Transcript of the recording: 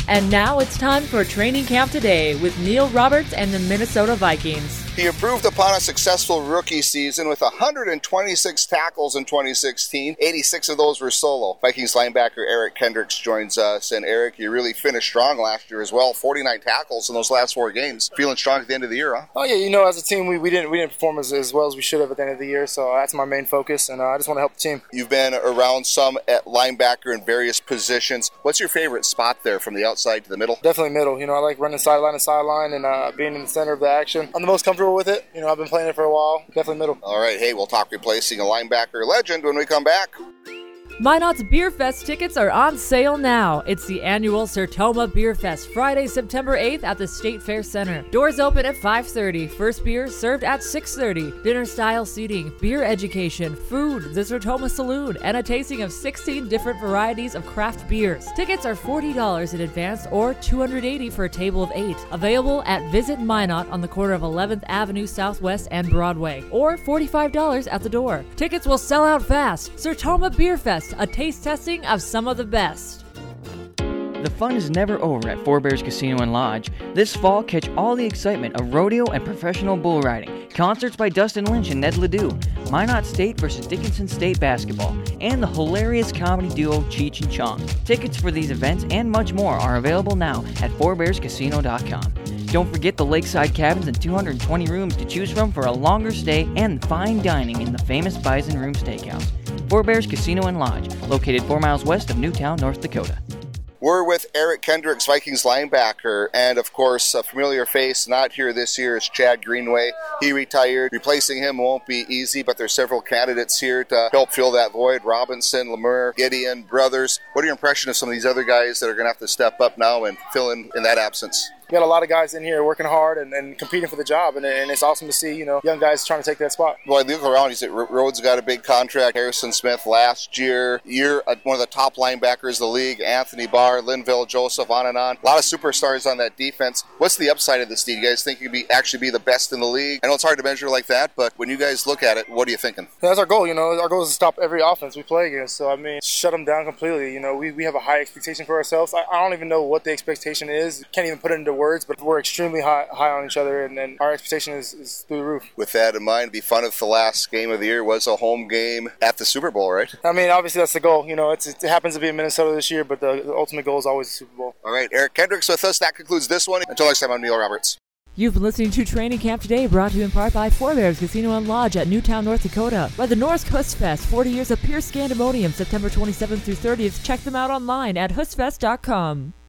And now it's time for Training Camp Today with Neil Roberts and the Minnesota Vikings. He improved upon a successful rookie season with 126 tackles in 2016. 86 of those were solo. Vikings linebacker Eric Kendricks joins us. And Eric, you really finished strong last year as well. 49 tackles in those last 4 games. Feeling strong at the end of the year, huh? Oh yeah, as a team, we didn't perform as well as we should have at the end of the year. So that's my main focus, and I just want to help the team. You've been around some at linebacker in various positions. What's your favorite spot there, from the outside to the middle? Definitely middle. I like running sideline to sideline and being in the center of the action. I'm the most comfortable with it. I've been playing it for a while. Definitely middle. All right, hey, we'll talk replacing a linebacker legend when we come back. Minot's Beer Fest tickets are on sale now. It's the annual Sertoma Beer Fest, Friday, September 8th at the State Fair Center. Doors open at 5:30. First beer served at 6:30. Dinner-style seating, beer education, food, the Sertoma Saloon, and a tasting of 16 different varieties of craft beers. Tickets are $40 in advance or $280 for a table of 8. Available at Visit Minot on the corner of 11th Avenue Southwest and Broadway, or $45 at the door. Tickets will sell out fast. Sertoma Beer Fest, a taste testing of some of the best. The fun is never over at Four Bears Casino and Lodge. This fall, catch all the excitement of rodeo and professional bull riding, concerts by Dustin Lynch and Ned Ledoux, Minot State versus Dickinson State basketball, and the hilarious comedy duo Cheech and Chong. Tickets for these events and much more are available now at fourbearscasino.com. Don't forget the lakeside cabins and 220 rooms to choose from for a longer stay and fine dining in the famous Bison Room Steakhouse. Four Bears Casino and Lodge, located 4 miles west of Newtown, North Dakota. We're with Eric Kendricks, Vikings linebacker, and of course, a familiar face not here this year is Chad Greenway. He retired. Replacing him won't be easy, but there's several candidates here to help fill that void. Robinson, Lemur, Gideon, Brothers. What are your impressions of some of these other guys that are going to have to step up now and fill in that absence? We got a lot of guys in here working hard and competing for the job, and it's awesome to see, young guys trying to take that spot. Well, I look around, you said Rhodes got a big contract, Harrison Smith last year. You're one of the top linebackers in the league, Anthony Barr, Linville, Joseph, on and on. A lot of superstars on that defense. What's the upside of this team? You guys think you could actually be the best in the league? I know it's hard to measure like that, but when you guys look at it, what are you thinking? That's our goal, Our goal is to stop every offense we play against. So, shut them down completely. We have a high expectation for ourselves. I don't even know what the expectation is. Can't even put it into words, but we're extremely high on each other, and our expectation is through the roof. With that in mind, it'd be fun if the last game of the year was a home game at the Super Bowl, right? Obviously that's the goal. It happens to be in Minnesota this year, but the ultimate goal is always the Super Bowl. All right, Eric Kendricks with us. That concludes this one. Until next time, I'm Neil Roberts. You've been listening to Training Camp Today, brought to you in part by Four Bears Casino and Lodge at Newtown, North Dakota. By the Norris Huss Fest, 40 years of pure Scandemonium, September 27th through 30th. Check them out online at hussfest.com.